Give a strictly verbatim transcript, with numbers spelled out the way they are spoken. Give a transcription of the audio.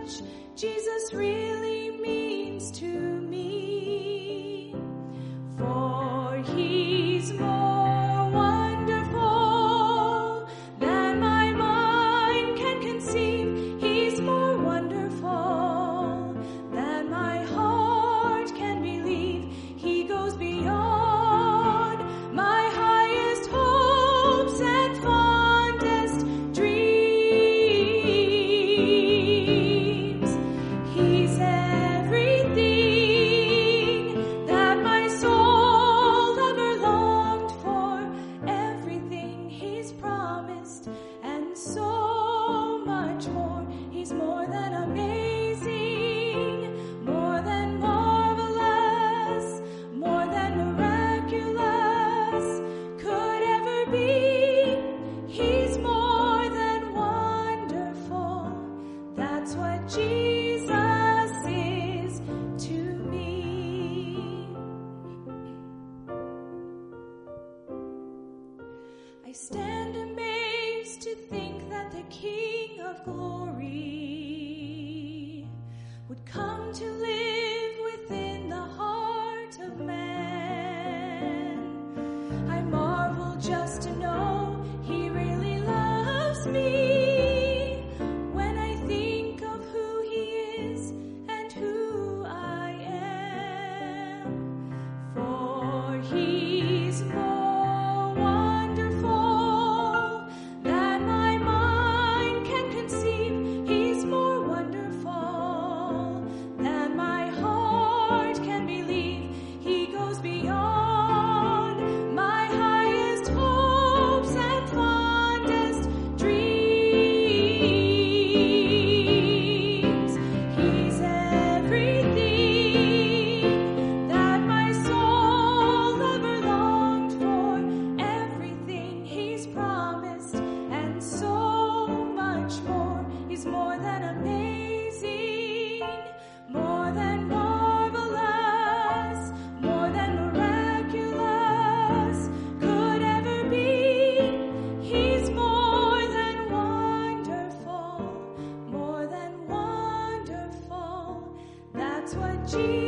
much Jesus really means to me. For he's more wonderful than my mind can conceive. He's more wonderful than my heart can believe. He goes beyond my highest hopes and fondest dreams. He's everything that my soul ever longed for, everything he's promised, and so much more. He's more than amazing, more than marvelous, more than miraculous could ever be. He's more than wonderful. That's what Jesus is to me. I stand amazed to think that the King of glory would come to live within the heart of man. I marvel just to know he really loves me when I think of who he is and who I am. For he's more wonderful than my mind can conceive. He's more wonderful than my heart can believe. He goes beyond my highest hopes and fondest dreams. He's everything that my soul ever longed for, everything he's promised, and so much more. He's more than amazing, more than marvelous, more than miraculous could ever be. He's more than wonderful, more than wonderful. That's what Jesus